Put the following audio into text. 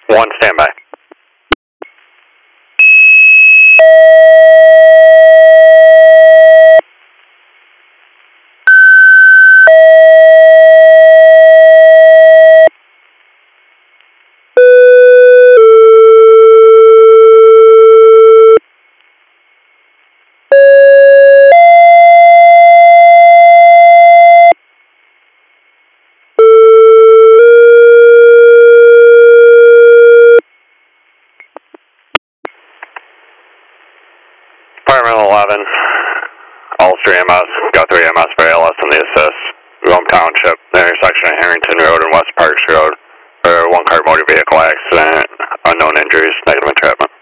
1, standby. Department 11, all 3 MS, got 3 MS for ALS in the assist. Rome Township, the intersection of Harrington Road and West Parks Road. 1 car motor vehicle accident, unknown injuries, negative entrapment.